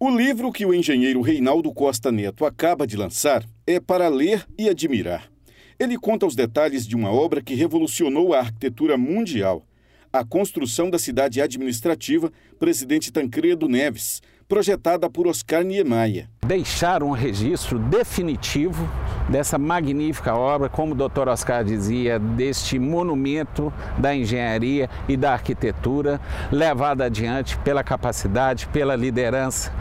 O livro que o engenheiro Reinaldo Costa Neto acaba de lançar é para ler e admirar. Ele conta os detalhes de uma obra que revolucionou a arquitetura mundial, a construção da cidade administrativa Presidente Tancredo Neves, projetada por Oscar Niemeyer. Deixar um registro definitivo dessa magnífica obra, como o Dr. Oscar dizia, deste monumento da engenharia e da arquitetura, levada adiante pela capacidade, pela liderança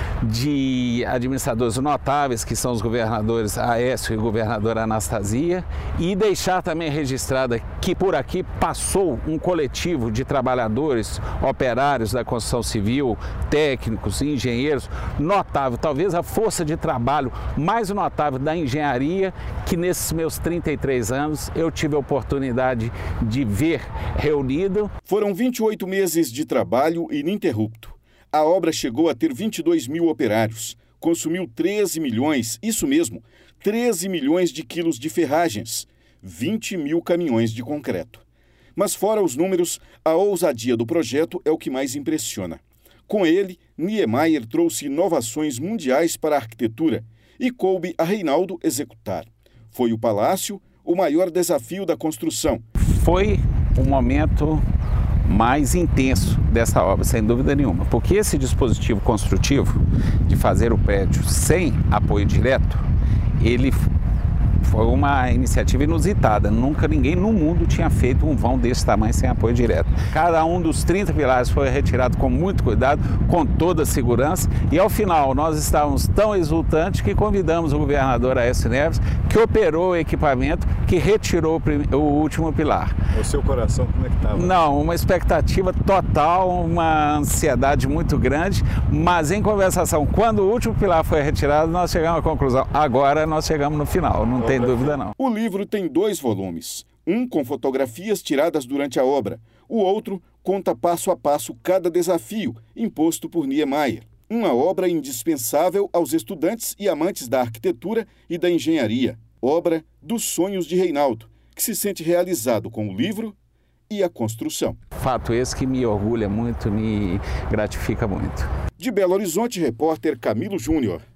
de administradores notáveis, que são os governadores Aécio e governadora Anastasia, e deixar também registrada que por aqui passou um coletivo de trabalhadores, operários da construção civil, técnicos, engenheiros, notável, talvez a força de trabalho mais notável da engenharia que nesses meus 33 anos eu tive a oportunidade de ver reunido. Foram 28 meses de trabalho ininterrupto. A obra chegou a ter 22 mil operários, consumiu 13 milhões, isso mesmo, 13 milhões de quilos de ferragens, 20 mil caminhões de concreto. Mas fora os números, a ousadia do projeto é o que mais impressiona. Com ele, Niemeyer trouxe inovações mundiais para a arquitetura e coube a Reinaldo executar. Foi o palácio o maior desafio da construção. Foi um momento mais intenso dessa obra, sem dúvida nenhuma, porque esse dispositivo construtivo de fazer o prédio sem apoio direto, ele foi uma iniciativa inusitada. Nunca ninguém no mundo tinha feito um vão desse tamanho sem apoio direto. Cada um dos 30 pilares foi retirado com muito cuidado, com toda a segurança, e ao final nós estávamos tão exultantes que convidamos o governador Aécio Neves, que operou o equipamento, que retirou o último pilar. O seu coração como é que estava? Não, uma expectativa total, uma ansiedade muito grande, mas em conversação, quando o último pilar foi retirado, nós chegamos à conclusão, agora nós chegamos no final, não tem dúvida não. O livro tem 2 volumes, um com fotografias tiradas durante a obra, o outro conta passo a passo cada desafio imposto por Niemeyer. Uma obra indispensável aos estudantes e amantes da arquitetura e da engenharia. Obra dos sonhos de Reinaldo, que se sente realizado com o livro e a construção. Fato esse que me orgulha muito, me gratifica muito. De Belo Horizonte, repórter Camilo Júnior.